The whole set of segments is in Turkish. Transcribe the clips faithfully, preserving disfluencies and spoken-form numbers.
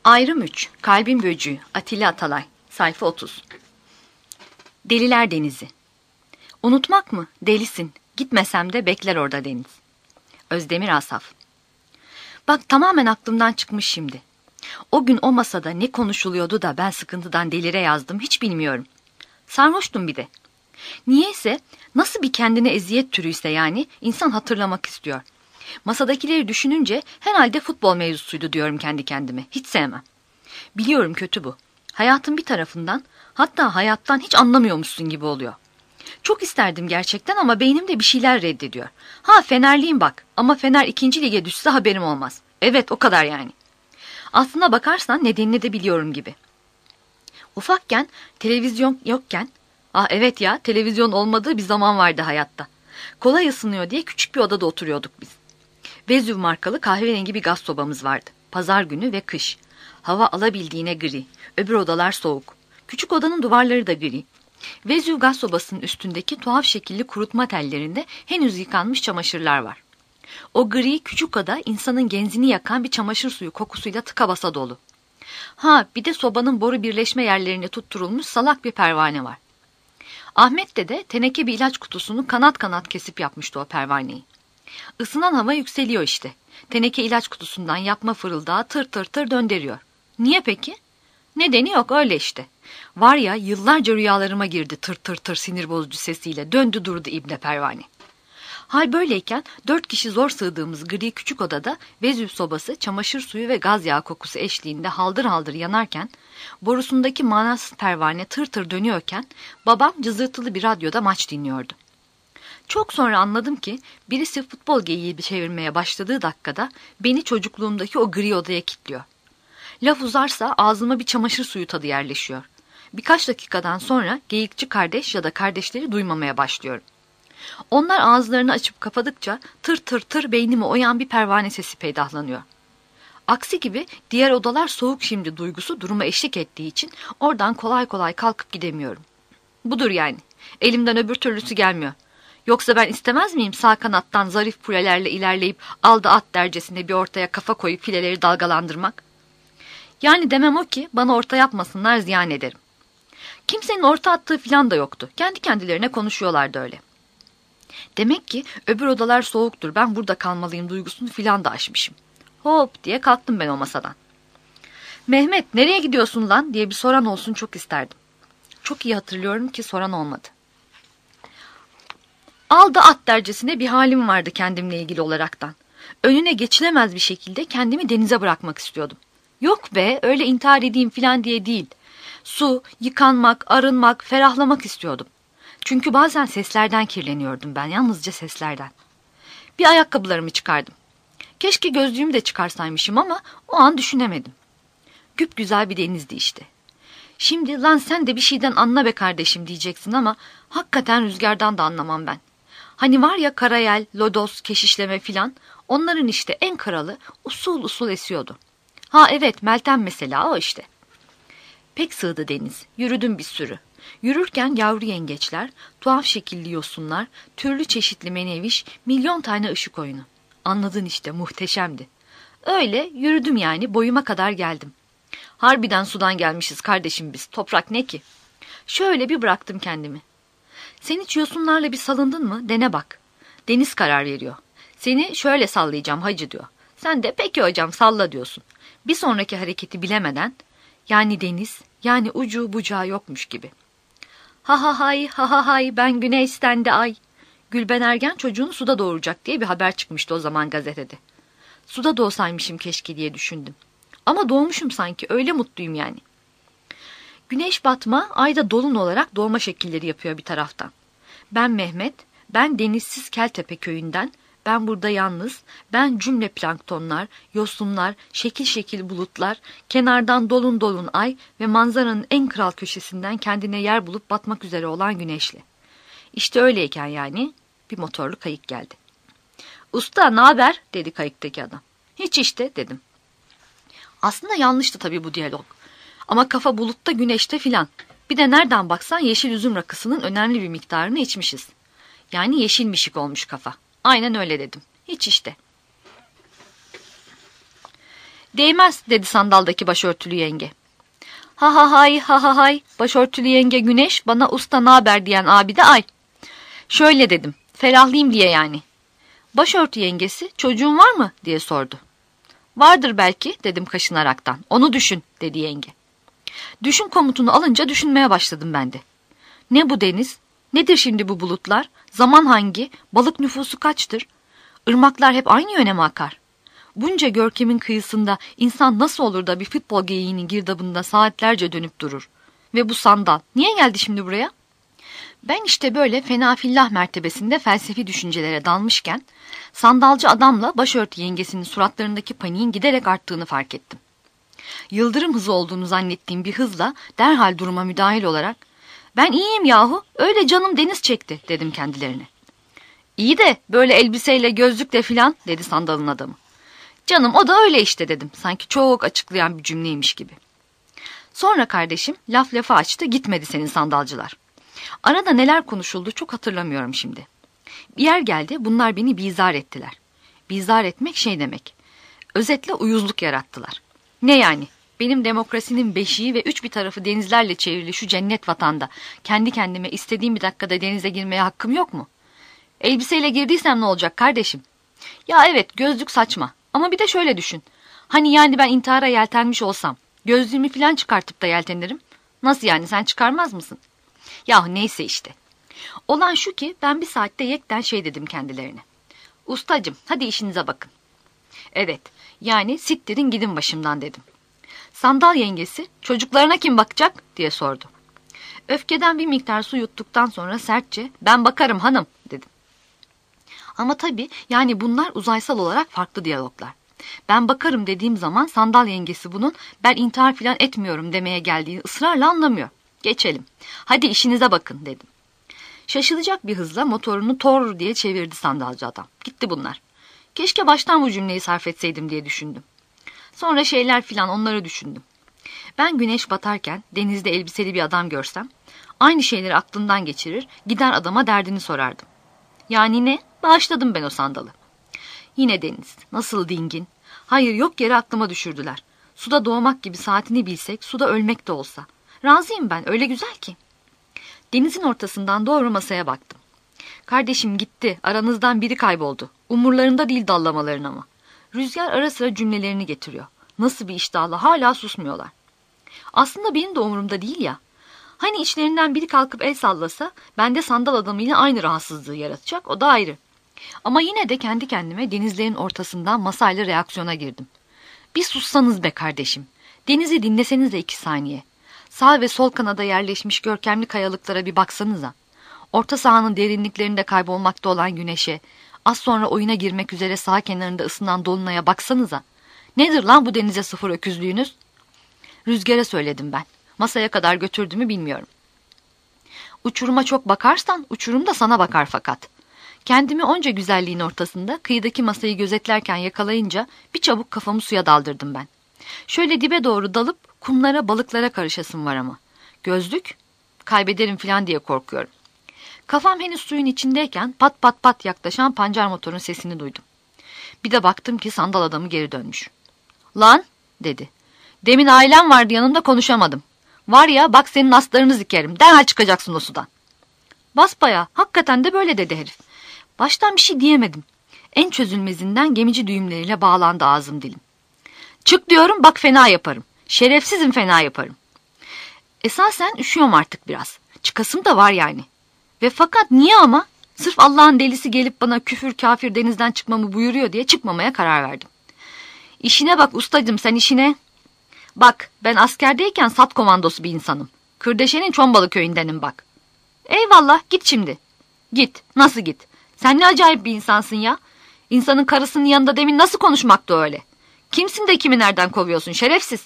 Ayrım üç. Kalbin Böcüğü. Atilla Atalay. Sayfa otuz. Deliler Denizi. Unutmak mı? Delisin. Gitmesem de bekler orada deniz. Özdemir Asaf. Bak tamamen aklımdan çıkmış şimdi. O gün o masada ne konuşuluyordu da ben sıkıntıdan delire yazdım hiç bilmiyorum. Sarhoştum bir de. Niyeyse nasıl bir kendine eziyet türüyse yani insan hatırlamak istiyor. Masadakileri düşününce herhalde futbol mevzusuydu diyorum kendi kendime. Hiç sevmem. Biliyorum kötü bu. Hayatın bir tarafından, hatta hayattan hiç anlamıyormuşsun gibi oluyor. Çok isterdim gerçekten ama beynimde bir şeyler reddediyor. Ha Fenerliyim bak ama Fener ikinci lige düşse haberim olmaz. Evet o kadar yani. Aslına bakarsan nedenini de biliyorum gibi. Ufakken, televizyon yokken, ah evet ya televizyon olmadığı bir zaman vardı hayatta. Kolay ısınıyor diye küçük bir odada oturuyorduk biz. Vezüv markalı kahverengi bir gaz sobamız vardı. Pazar günü ve kış. Hava alabildiğine gri. Öbür odalar soğuk. Küçük odanın duvarları da gri. Vezüv gaz sobasının üstündeki tuhaf şekilli kurutma tellerinde henüz yıkanmış çamaşırlar var. O gri küçük oda insanın genzini yakan bir çamaşır suyu kokusuyla tıka basa dolu. Ha bir de sobanın boru birleşme yerlerine tutturulmuş salak bir pervane var. Ahmet dede teneke bir ilaç kutusunu kanat kanat kesip yapmıştı o pervaneyi. Isınan hava yükseliyor işte. Teneke ilaç kutusundan yapma fırıldağı tır tır tır döndürüyor. Niye peki? Nedeni yok öyle işte. Var ya yıllarca rüyalarıma girdi tır tır tır sinir bozucu sesiyle döndü durdu ibne pervane. Hal böyleyken dört kişi zor sığdığımız gri küçük odada Vezüv sobası çamaşır suyu ve gaz yağı kokusu eşliğinde haldır haldır yanarken borusundaki manasız pervane tır tır dönüyorken babam cızırtılı bir radyoda maç dinliyordu. Çok sonra anladım ki birisi futbol geyiği bir çevirmeye başladığı dakikada beni çocukluğumdaki o gri odaya kilitliyor. Laf uzarsa ağzıma bir çamaşır suyu tadı yerleşiyor. Birkaç dakikadan sonra geyikçi kardeş ya da kardeşleri duymamaya başlıyorum. Onlar ağızlarını açıp kapadıkça tır tır tır beynime oyan bir pervane sesi peydahlanıyor. Aksi gibi diğer odalar soğuk şimdi duygusu duruma eşlik ettiği için oradan kolay kolay kalkıp gidemiyorum. Budur yani. Elimden öbür türlüsü gelmiyor. Yoksa ben istemez miyim sağ kanattan zarif pulelerle ilerleyip aldı at dercesine bir ortaya kafa koyup fileleri dalgalandırmak? Yani demem o ki bana orta yapmasınlar ziyan ederim. Kimsenin orta attığı filan da yoktu. Kendi kendilerine konuşuyorlardı öyle. Demek ki öbür odalar soğuktur ben burada kalmalıyım duygusunu filan da aşmışım. Hop diye kalktım ben o masadan. Mehmet nereye gidiyorsun lan diye bir soran olsun çok isterdim. Çok iyi hatırlıyorum ki soran olmadı. Aldı at dercesine bir halim vardı kendimle ilgili olaraktan. Önüne geçilemez bir şekilde kendimi denize bırakmak istiyordum. Yok be öyle intihar edeyim filan diye değil. Su, yıkanmak, arınmak, ferahlamak istiyordum. Çünkü bazen seslerden kirleniyordum ben, yalnızca seslerden. Bir ayakkabılarımı çıkardım. Keşke gözlüğümü de çıkarsaymışım ama o an düşünemedim. Güpgüzel bir denizdi işte. Şimdi lan sen de bir şeyden anla be kardeşim diyeceksin ama hakikaten rüzgardan da anlamam ben. Hani var ya karayel, lodos, keşişleme filan, onların işte en kralı usul usul esiyordu. Ha evet Meltem mesela o işte. Pek sığdı deniz, yürüdüm bir sürü. Yürürken yavru yengeçler, tuhaf şekilli yosunlar, türlü çeşitli meneviş, milyon tane ışık oyunu. Anladın işte muhteşemdi. Öyle yürüdüm yani boyuma kadar geldim. Harbiden sudan gelmişiz kardeşim biz, toprak ne ki? Şöyle bir bıraktım kendimi. Sen hiç yosunlarla bir salındın mı? Dene bak. Deniz karar veriyor. Seni şöyle sallayacağım hacı diyor. Sen de peki hocam salla diyorsun. Bir sonraki hareketi bilemeden, yani deniz, yani ucu bucağı yokmuş gibi. Ha ha hay, ha ha hay, ben güneşten de ay. Gülben Ergen çocuğunu suda doğuracak diye bir haber çıkmıştı o zaman gazetede. Suda doğsaymışım keşke diye düşündüm. Ama doğmuşum sanki, öyle mutluyum yani. Güneş batma, ayda dolun olarak doğma şekilleri yapıyor bir taraftan. Ben Mehmet, ben denizsiz Keltepe köyünden, ben burada yalnız, ben cümle planktonlar, yosunlar, şekil şekil bulutlar, kenardan dolun dolun ay ve manzaranın en kral köşesinden kendine yer bulup batmak üzere olan güneşle. İşte öyleyken yani bir motorlu kayık geldi. Usta ne haber dedi kayıktaki adam. Hiç işte dedim. Aslında yanlıştı tabii bu diyalog. Ama kafa bulutta güneşte filan. Bir de nereden baksan yeşil üzüm rakısının önemli bir miktarını içmişiz. Yani yeşil mişik olmuş kafa. Aynen öyle dedim. Hiç işte. Değmez dedi sandaldaki başörtülü yenge. Ha ha hay ha ha hay, başörtülü yenge güneş, bana usta naber diyen abi de ay. Şöyle dedim, ferahlayayım diye yani. Başörtü yengesi, çocuğun var mı diye sordu. Vardır belki dedim kaşınaraktan. Onu düşün dedi yenge. Düşün komutunu alınca düşünmeye başladım ben de. Ne bu deniz? Nedir şimdi bu bulutlar? Zaman hangi? Balık nüfusu kaçtır? Irmaklar hep aynı yöne mi akar? Bunca görkemin kıyısında insan nasıl olur da bir futbol geyiğinin girdabında saatlerce dönüp durur? Ve bu sandal niye geldi şimdi buraya? Ben işte böyle fenafillah mertebesinde felsefi düşüncelere dalmışken sandalcı adamla başörtü yengesinin suratlarındaki paniğin giderek arttığını fark ettim. Yıldırım hızı olduğunu zannettiğim bir hızla derhal duruma müdahil olarak "Ben iyiyim yahu, öyle canım deniz çekti" dedim kendilerine. "İyi de böyle elbiseyle gözlükle filan" dedi sandalın adamı. "Canım o da öyle işte" dedim, sanki çok açıklayan bir cümleymiş gibi. Sonra kardeşim laf lafa açtı, gitmedi senin sandalcılar. Arada neler konuşuldu çok hatırlamıyorum şimdi. Bir yer geldi, bunlar beni bizar ettiler. Bizar etmek şey demek. Özetle uyuzluk yarattılar. Ne yani? Benim demokrasinin beşiği ve üç bir tarafı denizlerle çevrili şu cennet vatanda kendi kendime istediğim bir dakikada denize girmeye hakkım yok mu? Elbiseyle girdiysem ne olacak kardeşim? Ya evet, gözlük saçma ama bir de şöyle düşün. Hani yani ben intihara yeltenmiş olsam gözlüğümü falan çıkartıp da yeltenirim. Nasıl yani, sen çıkarmaz mısın? Yahu neyse işte. Olan şu ki ben bir saatte yekten şey dedim kendilerine. Ustacım hadi işinize bakın. Evet, yani siktirin gidin başımdan dedim. Sandal yengesi çocuklarına kim bakacak diye sordu. Öfkeden bir miktar su yuttuktan sonra sertçe ben bakarım hanım dedim. Ama tabii yani bunlar uzaysal olarak farklı diyaloglar. Ben bakarım dediğim zaman sandal yengesi bunun ben intihar falan etmiyorum demeye geldiğini ısrarla anlamıyor. Geçelim. Hadi işinize bakın dedim. Şaşılacak bir hızla motorunu tor diye çevirdi sandalcı adam. Gitti bunlar. Keşke baştan bu cümleyi sarf etseydim diye düşündüm. Sonra şeyler filan, onları düşündüm. Ben güneş batarken denizde elbiseli bir adam görsem aynı şeyleri aklımdan geçirir, gider adama derdini sorardım. Yani ne? Bağışladım ben o sandalı. Yine deniz. Nasıl dingin. Hayır, yok yere aklıma düşürdüler. Suda doğmak gibi saatini bilsek, suda ölmek de olsa. Razıyım ben, öyle güzel ki. Denizin ortasından doğru masaya baktım. Kardeşim gitti, aranızdan biri kayboldu. Umurlarında değil dallamaların ama. Rüzgar ara sıra cümlelerini getiriyor. Nasıl bir iştahla hala susmuyorlar. Aslında benim de umurumda değil ya. Hani içlerinden biri kalkıp el sallasa, bende sandal adamıyla aynı rahatsızlığı yaratacak, o da ayrı. Ama yine de kendi kendime denizlerin ortasından masayla reaksiyona girdim. Bir sussanız be kardeşim. Denizi dinleseniz de iki saniye. Sağ ve sol kanada yerleşmiş görkemli kayalıklara bir baksanıza. Orta sahanın derinliklerinde kaybolmakta olan güneşe, az sonra oyuna girmek üzere sağ kenarında ısınan dolunaya baksanıza. Nedir lan bu denize sıfır öküzlüğünüz? Rüzgara söyledim ben. Masaya kadar götürdü mü bilmiyorum. Uçuruma çok bakarsan uçurum da sana bakar fakat. Kendimi onca güzelliğin ortasında kıyıdaki masayı gözetlerken yakalayınca bir çabuk kafamı suya daldırdım ben. Şöyle dibe doğru dalıp kumlara balıklara karışasım var ama. Gözlük? Kaybederim falan diye korkuyorum. Kafam henüz suyun içindeyken pat pat pat yaklaşan pancar motorun sesini duydum. Bir de baktım ki sandal adamı geri dönmüş. Lan dedi. Demin ailem vardı yanımda, konuşamadım. Var ya bak senin aslarını zikerim. Derhal çıkacaksın o sudan. Basbayağı hakikaten de böyle dedi herif. Baştan bir şey diyemedim. En çözülmezinden gemici düğümleriyle bağlandı ağzım dilim. Çık diyorum bak fena yaparım. Şerefsizim fena yaparım. Esasen üşüyorum artık biraz. Çıkasım da var yani. Ve fakat niye ama? Sırf Allah'ın delisi gelip bana küfür kafir denizden çıkmamı buyuruyor diye çıkmamaya karar verdim. İşine bak ustacım sen işine. Bak ben askerdeyken sat komandosu bir insanım. Kırdeşe'nin Çombalı köyündenim bak. Eyvallah git şimdi. Git nasıl git? Sen ne acayip bir insansın ya. İnsanın karısının yanında demin nasıl konuşmaktı öyle? Kimsin de kimi nereden kovuyorsun şerefsiz?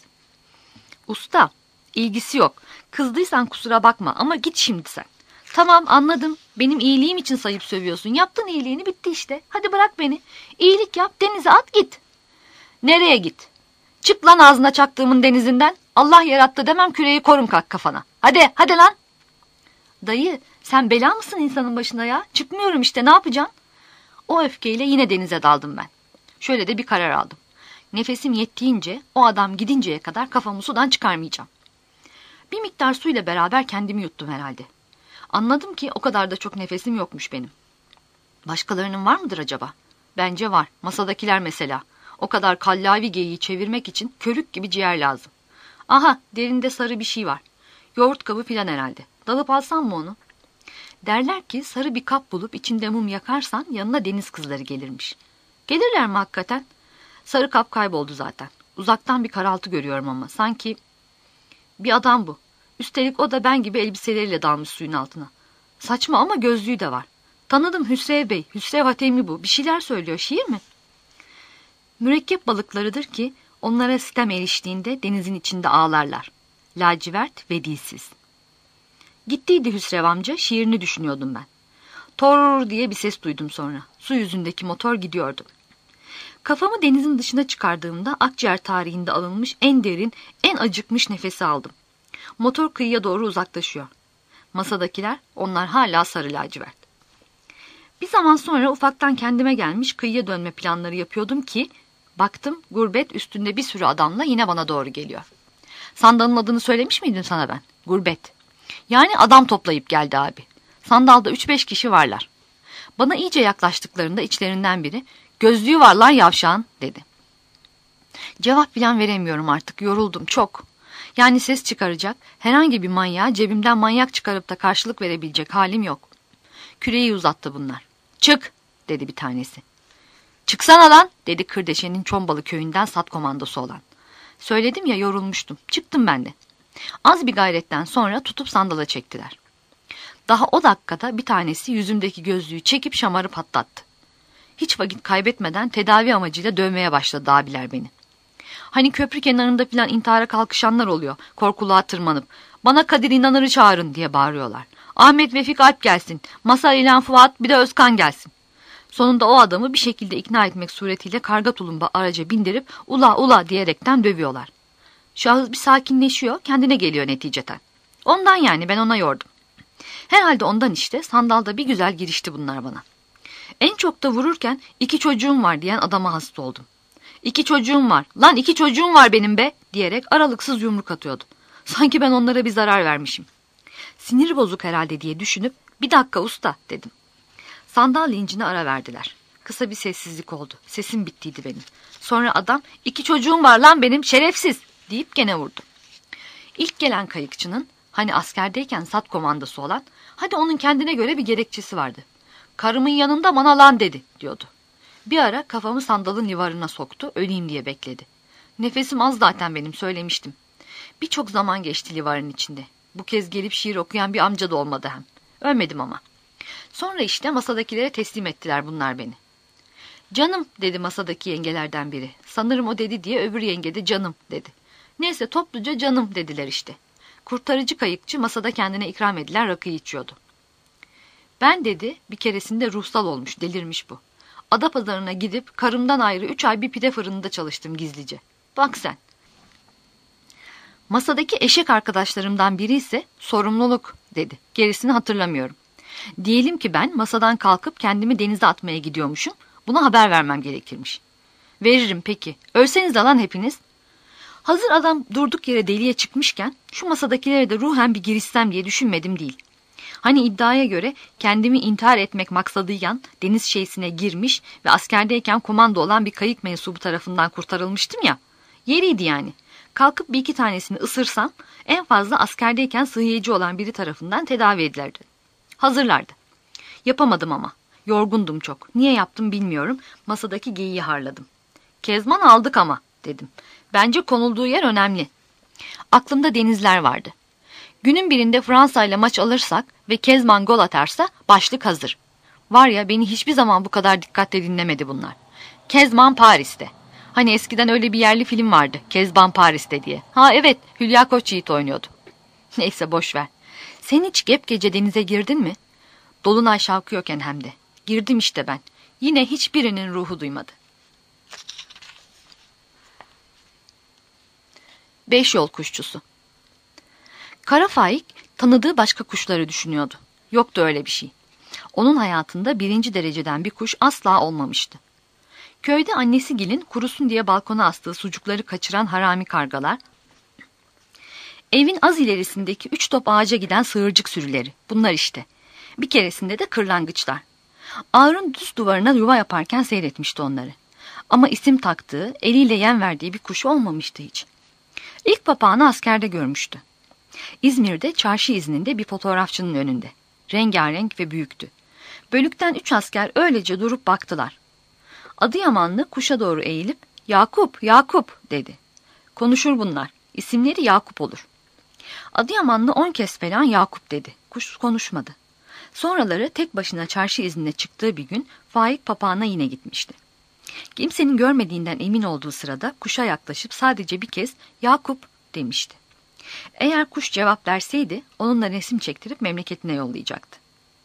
Usta ilgisi yok. Kızdıysan kusura bakma ama git şimdi sen. Tamam anladım. Benim iyiliğim için sayıp sövüyorsun. Yaptın iyiliğini bitti işte. Hadi bırak beni. İyilik yap denize at git. Nereye git? Çık lan ağzına çaktığımın denizinden. Allah yarattı demem küreği korum kalk kafana. Hadi hadi lan. Dayı sen bela mısın insanın başına ya? Çıkmıyorum işte ne yapacaksın? O öfkeyle yine denize daldım ben. Şöyle de bir karar aldım. Nefesim yettiğince, o adam gidinceye kadar kafamı sudan çıkarmayacağım. Bir miktar suyla beraber kendimi yuttum herhalde. Anladım ki o kadar da çok nefesim yokmuş benim. Başkalarının var mıdır acaba? Bence var. Masadakiler mesela. O kadar kallavi geyiği çevirmek için körük gibi ciğer lazım. Aha, derinde sarı bir şey var. Yoğurt kabı filan herhalde. Dalıp alsam mı onu? Derler ki sarı bir kap bulup içinde mum yakarsan yanına deniz kızları gelirmiş. Gelirler mi hakikaten? Sarı kap kayboldu zaten. Uzaktan bir karaltı görüyorum ama sanki bir adam bu. Üstelik o da ben gibi elbiseleriyle dalmış suyun altına. Saçma ama gözlüğü de var. Tanıdım Hüsrev Bey, Hüsrev Hatemi bu. Bir şeyler söylüyor, şiir mi? Mürekkep balıklarıdır ki onlara sitem eriştiğinde denizin içinde ağlarlar. Lacivert ve dilsiz. Gittiydi Hüsrev amca, şiirini düşünüyordum ben. Tor diye bir ses duydum sonra. Su yüzündeki motor gidiyordu. Kafamı denizin dışına çıkardığımda akciğer tarihinde alınmış en derin, en acıkmış nefesi aldım. Motor kıyıya doğru uzaklaşıyor. Masadakiler, onlar hala sarı lacivert. Bir zaman sonra ufaktan kendime gelmiş kıyıya dönme planları yapıyordum ki, baktım gurbet üstünde bir sürü adamla yine bana doğru geliyor. Sandalın adını söylemiş miydim sana ben? Gurbet. Yani adam toplayıp geldi abi. Sandalda üç beş kişi varlar. Bana iyice yaklaştıklarında içlerinden biri, gözlüğü var lan yavşağın dedi. Cevap bilen veremiyorum artık, yoruldum çok. Yani ses çıkaracak, herhangi bir manyağa cebimden manyak çıkarıp da karşılık verebilecek halim yok. Küreği uzattı bunlar. Çık dedi bir tanesi. Çıksana lan dedi Kırdeşe'nin Çombalı köyünden sat komandosu olan. Söyledim ya, yorulmuştum. Çıktım ben de. Az bir gayretten sonra tutup sandala çektiler. Daha o dakikada bir tanesi yüzümdeki gözlüğü çekip şamarı patlattı. Hiç vakit kaybetmeden tedavi amacıyla dövmeye başladı abiler beni. Hani köprü kenarında filan intihara kalkışanlar oluyor, korkuluğa tırmanıp bana Kadir İnanır'ı çağırın diye bağırıyorlar. Ahmet Vefik Alp gelsin, Masar İlhan Fuat, bir de Özkan gelsin. Sonunda o adamı bir şekilde ikna etmek suretiyle karga tulumba araca bindirip ula ula diyerekten dövüyorlar. Şahıs bir sakinleşiyor, kendine geliyor neticeten. Ondan yani, ben ona yordum. Herhalde ondan işte, sandalda bir güzel girişti bunlar bana. En çok da vururken iki çocuğum var diyen adama hasta oldum. İki çocuğum var, lan iki çocuğum var benim be diyerek aralıksız yumruk atıyordu. Sanki ben onlara bir zarar vermişim. Sinir bozuk herhalde diye düşünüp bir dakika usta dedim. Sandal lincine ara verdiler. Kısa bir sessizlik oldu. Sesim bittiydi benim. Sonra adam iki çocuğum var lan benim şerefsiz deyip gene vurdu. İlk gelen kayıkçının, hani askerdeyken sat komandosu olan, hadi onun kendine göre bir gerekçesi vardı. Karımın yanında bana lan dedi diyordu. Bir ara kafamı sandalın livarına soktu, öleyim diye bekledi. Nefesim az zaten benim, söylemiştim. Birçok zaman geçti livarın içinde. Bu kez gelip şiir okuyan bir amca da olmadı hem. Ölmedim ama. Sonra işte masadakilere teslim ettiler bunlar beni. Canım dedi masadaki yengelerden biri. Sanırım o dedi diye öbür yenge de canım dedi. Neyse topluca canım dediler işte. Kurtarıcı kayıkçı masada kendine ikram edilen rakıyı içiyordu. Ben dedi bir keresinde ruhsal olmuş, delirmiş bu. Adapazarı'na gidip karımdan ayrı üç ay bir pide fırınında çalıştım gizlice. Bak sen. Masadaki eşek arkadaşlarımdan biri ise sorumluluk dedi. Gerisini hatırlamıyorum. Diyelim ki ben masadan kalkıp kendimi denize atmaya gidiyormuşum. Buna haber vermem gerekirmiş. Veririm peki. Ölseniz lan hepiniz. Hazır adam durduk yere deliye çıkmışken şu masadakilere de ruhen bir girişsem diye düşünmedim değil. Hani iddiaya göre kendimi intihar etmek maksadıyla deniz şeysine girmiş ve askerdeyken komando olan bir kayık mensubu tarafından kurtarılmıştım ya. Yeriydi yani. Kalkıp bir iki tanesini ısırsam en fazla askerdeyken sıhhiyeci olan biri tarafından tedavi edilirdi. Hazırlardı. Yapamadım ama. Yorgundum çok. Niye yaptım bilmiyorum. Masadaki geyiği harladım. Kezban aldık ama dedim. Bence konulduğu yer önemli. Aklımda denizler vardı. Günün birinde Fransa ile maç alırsak ve Kezban gol atarsa başlık hazır. Var ya, beni hiçbir zaman bu kadar dikkatle dinlemedi bunlar. Kezban Paris'te. Hani eskiden öyle bir yerli film vardı, Kezban Paris'te diye. Ha evet, Hülya Koçyiğit oynuyordu. Neyse boş ver. Sen hiç gep gece denize girdin mi? Dolunay şalkıyorken hem de. Girdim işte ben. Yine hiçbirinin ruhu duymadı. Beş yol kuşçusu. Kara Faik tanıdığı başka kuşları düşünüyordu. Yoktu öyle bir şey. Onun hayatında birinci dereceden bir kuş asla olmamıştı. Köyde annesi Gil'in kurusun diye balkona astığı sucukları kaçıran harami kargalar, evin az ilerisindeki üç top ağaca giden sığırcık sürüleri, bunlar işte. Bir keresinde de kırlangıçlar. Ağrın düz duvarına yuva yaparken seyretmişti onları. Ama isim taktığı, eliyle yem verdiği bir kuş olmamıştı hiç. İlk papağanı askerde görmüştü. İzmir'de çarşı izninde bir fotoğrafçının önünde. Rengarenk ve büyüktü. Bölükten üç asker öylece durup baktılar. Adıyamanlı kuşa doğru eğilip "Yakup, Yakup" dedi. Konuşur bunlar. İsimleri Yakup olur. Adıyamanlı on kez falan Yakup dedi. Kuş konuşmadı. Sonraları tek başına çarşı iznine çıktığı bir gün Faik papağana yine gitmişti. Kimsenin görmediğinden emin olduğu sırada kuşa yaklaşıp sadece bir kez "Yakup" demişti. Eğer kuş cevap verseydi onunla resim çektirip memleketine yollayacaktı.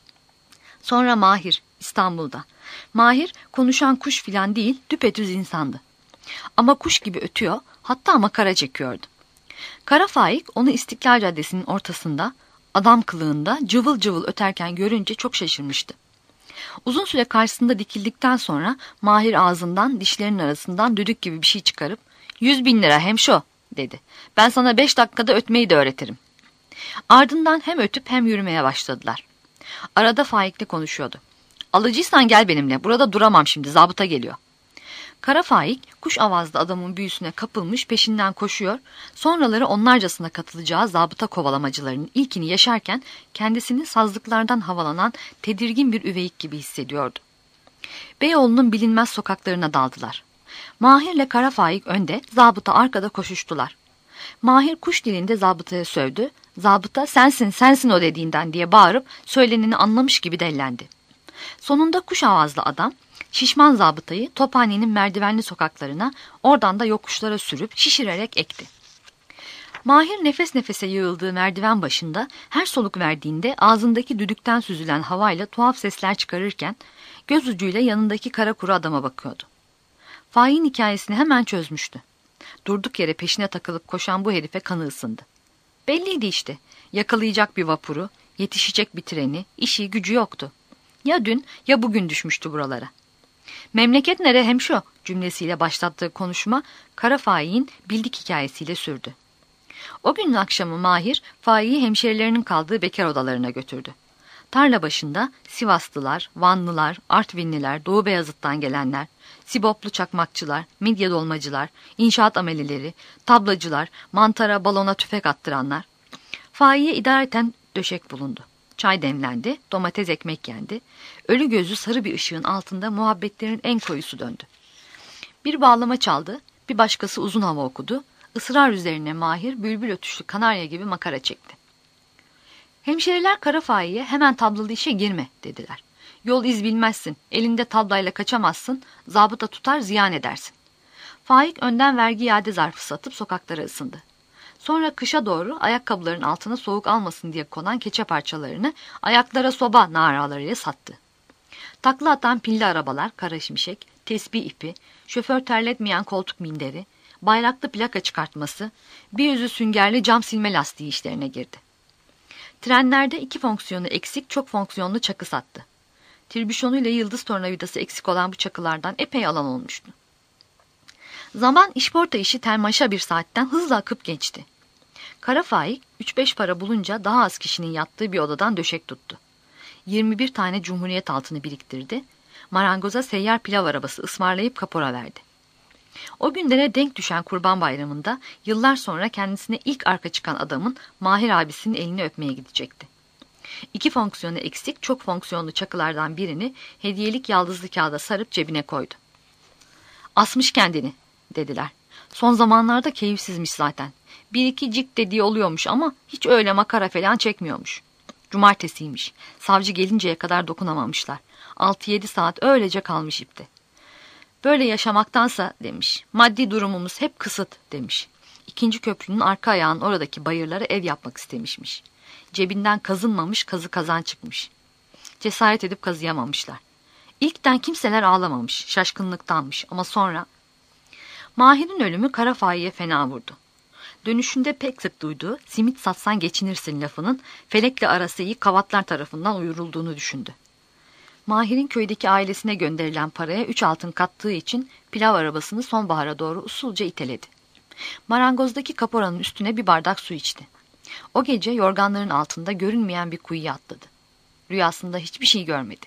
Sonra Mahir, İstanbul'da. Mahir konuşan kuş filan değil, düpedüz insandı. Ama kuş gibi ötüyor, hatta makara çekiyordu. Kara Faik onu İstiklal Caddesi'nin ortasında, adam kılığında cıvıl cıvıl öterken görünce çok şaşırmıştı. Uzun süre karşısında dikildikten sonra Mahir ağzından, dişlerinin arasından düdük gibi bir şey çıkarıp "Yüz bin lira hemşo" dedi. "Ben sana beş dakikada ötmeyi de öğretirim." Ardından hem ötüp hem yürümeye başladılar. Arada Faik'le konuşuyordu. "Alıcıysan gel benimle, burada duramam şimdi, zabıta geliyor." Kara Faik, kuş avazlı adamın büyüsüne kapılmış peşinden koşuyor, sonraları onlarcasına katılacağı zabıta kovalamacılarının ilkini yaşarken kendisini sazlıklardan havalanan tedirgin bir üveyik gibi hissediyordu. Beyoğlu'nun bilinmez sokaklarına daldılar. Mahir'le Kara Faik önde, zabıta arkada koşuştular. Mahir kuş dilinde zabıtaya sövdü, zabıta "Sensin, sensin o" dediğinden diye bağırıp söyleneni anlamış gibi dellendi. Sonunda kuş avazlı adam, şişman zabıtayı Tophane'nin merdivenli sokaklarına, oradan da yokuşlara sürüp şişirerek ekti. Mahir nefes nefese yığıldığı merdiven başında her soluk verdiğinde ağzındaki düdükten süzülen havayla tuhaf sesler çıkarırken göz ucuyla yanındaki kara kuru adama bakıyordu. Faik'in hikayesini hemen çözmüştü. Durduk yere peşine takılıp koşan bu herife kanı ısındı. Belliydi işte, yakalayacak bir vapuru, yetişecek bir treni, işi gücü yoktu. Ya dün ya bugün düşmüştü buralara. "Memleket nere hemşo?" cümlesiyle başlattığı konuşma Kara Faik'in bildik hikayesiyle sürdü. O günün akşamı Mahir, Faik'i hemşerilerinin kaldığı bekar odalarına götürdü. Tarla başında Sivaslılar, Vanlılar, Artvinliler, Doğu Beyazıt'tan gelenler, Siboplu çakmakçılar, midye dolmacılar, inşaat amelileri, tablacılar, mantara, balona tüfek attıranlar. Faik'e idareten döşek bulundu. Çay demlendi, domates ekmek yendi. Ölü gözü sarı bir ışığın altında muhabbetlerin en koyusu döndü. Bir bağlama çaldı, bir başkası uzun hava okudu. Israr üzerine Mahir bülbül ötüşlü kanarya gibi makara çekti. Hemşeriler Kara Faik'e "Hemen tablalı işe girme" dediler. "Yol iz bilmezsin, elinde tablayla kaçamazsın, zabıta tutar ziyan edersin." Faik önden vergi iade zarfı satıp sokaklara ısındı. Sonra kışa doğru ayakkabıların altına soğuk almasın diye konan keçe parçalarını "Ayaklara soba" naralarıyla sattı. Takla atan pilli arabalar, kara şimşek, tesbih ipi, şoför terletmeyen koltuk minderi, bayraklı plaka çıkartması, bir yüzü süngerli cam silme lastiği işlerine girdi. Trenlerde iki fonksiyonu eksik, çok fonksiyonlu çakı sattı. Tribüşonuyla yıldız tornavidası eksik olan bu çakılardan epey alan olmuştu. Zaman işporta işi termaşa bir saatten hızla akıp geçti. Kara Faik üç beş para bulunca daha az kişinin yattığı bir odadan döşek tuttu. yirmi bir tane Cumhuriyet altını biriktirdi. Marangoza seyyar pilav arabası ısmarlayıp kapora verdi. O günlere denk düşen Kurban Bayramı'nda yıllar sonra kendisine ilk arka çıkan adamın Mahir abisinin elini öpmeye gidecekti. İki fonksiyonu eksik, çok fonksiyonlu çakılardan birini hediyelik yaldızlı kağıda sarıp cebine koydu. "Asmış kendini" dediler. Son zamanlarda keyifsizmiş zaten. Bir iki cik dediği oluyormuş ama hiç öyle makara falan çekmiyormuş. Cumartesiymiş. Savcı gelinceye kadar dokunamamışlar. Altı yedi saat öylece kalmış ipte. "Böyle yaşamaktansa" demiş, "maddi durumumuz hep kısıt" demiş. İkinci köprünün arka ayağının oradaki bayırlara ev yapmak istemişmiş. Cebinden kazınmamış kazı kazan çıkmış. Cesaret edip kazıyamamışlar. İlkten kimseler ağlamamış, şaşkınlıktanmış ama sonra... Mahir'in ölümü Kara Faik'e fena vurdu. Dönüşünde pek sık duyduğu "simit satsan geçinirsin" lafının felekle arası iyi kavatlar tarafından uyurulduğunu düşündü. Mahir'in köydeki ailesine gönderilen paraya üç altın kattığı için pilav arabasını sonbahara doğru usulca iteledi. Marangozdaki kaporanın üstüne bir bardak su içti. O gece yorganların altında görünmeyen bir kuyuya atladı. Rüyasında hiçbir şey görmedi.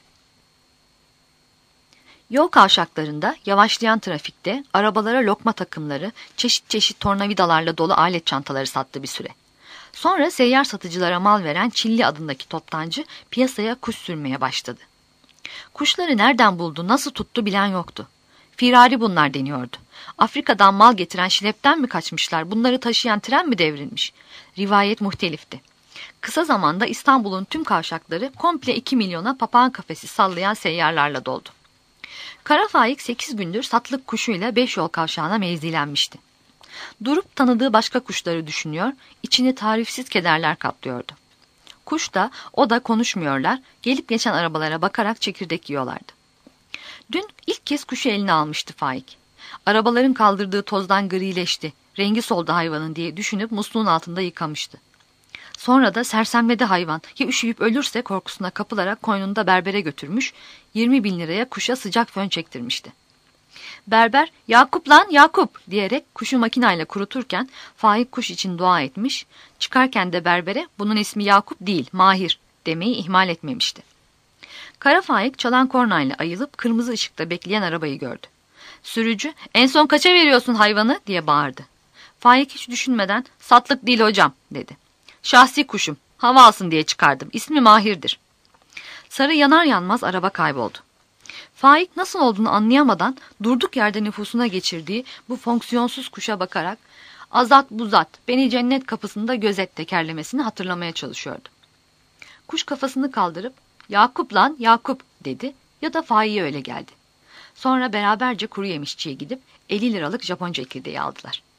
Yol kavşaklarında, yavaşlayan trafikte arabalara lokma takımları, çeşit çeşit tornavidalarla dolu alet çantaları sattı bir süre. Sonra seyyar satıcılara mal veren Çilli adındaki toptancı piyasaya kuş sürmeye başladı. Kuşları nereden buldu, nasıl tuttu bilen yoktu. Firari bunlar deniyordu. Afrika'dan mal getiren şilepten mi kaçmışlar, bunları taşıyan tren mi devrilmiş? Rivayet muhtelifti. Kısa zamanda İstanbul'un tüm kavşakları komple iki milyona papağan kafesi sallayan seyyarlarla doldu. Kara Faik sekiz gündür satlık kuşuyla beş yol kavşağına mevzilenmişti. Durup tanıdığı başka kuşları düşünüyor, içini tarifsiz kederler kaplıyordu. Kuş da, o da konuşmuyorlar, gelip geçen arabalara bakarak çekirdek yiyorlardı. Dün ilk kez kuşu eline almıştı Faik. Arabaların kaldırdığı tozdan grileşti, rengi soldu hayvanın diye düşünüp musluğun altında yıkamıştı. Sonra da sersemledi hayvan, ya üşüyüp ölürse korkusuna kapılarak koynunda berbere götürmüş, yirmi bin liraya kuşa sıcak fön çektirmişti. Berber, "Yakup lan Yakup" diyerek kuşu makinayla kuruturken Faik kuş için dua etmiş, çıkarken de berbere "Bunun ismi Yakup değil, Mahir" demeyi ihmal etmemişti. Kara Faik çalan kornayla ayılıp kırmızı ışıkta bekleyen arabayı gördü. Sürücü, "En son kaça veriyorsun hayvanı?" diye bağırdı. Faik hiç düşünmeden "Satlık değil hocam" dedi. "Şahsi kuşum, hava alsın diye çıkardım, ismi Mahir'dir." Sarı yanar yanmaz araba kayboldu. Faik nasıl olduğunu anlayamadan durduk yerde nüfusuna geçirdiği bu fonksiyonsuz kuşa bakarak "Azat buzat, beni cennet kapısında gözet" tekerlemesini hatırlamaya çalışıyordu. Kuş kafasını kaldırıp "Yakup lan Yakup" dedi ya da Faik'e öyle geldi. Sonra beraberce kuru yemişçiye gidip elli liralık Japon çekirdeği aldılar.